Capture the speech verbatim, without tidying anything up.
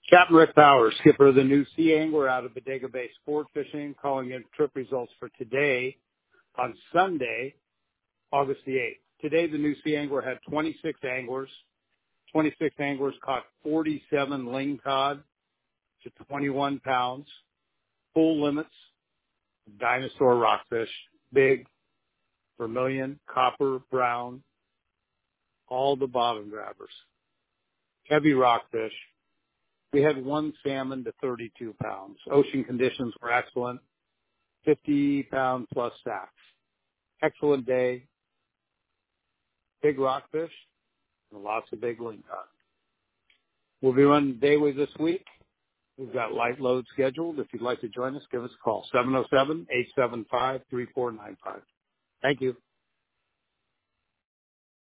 Captain Rick Powers, skipper of the new Sea Angler out of Bodega Bay Sport Fishing, calling in trip results for today on Sunday, August the eighth. Today, the new Sea Angler had twenty-six anglers. twenty-six anglers caught forty-seven lingcod to twenty-one pounds, full limits, dinosaur rockfish, big, vermilion, copper, brown, all the bottom grabbers, heavy rockfish. We had one salmon to thirty-two pounds. Ocean conditions were excellent, fifty pound plus sacks. Excellent day, big rockfish, and lots of big lingcod. We'll be running daily this week. We've got light load scheduled. If you'd like to join us, give us a call, seven oh seven, eight seven five, three four nine five. Thank you.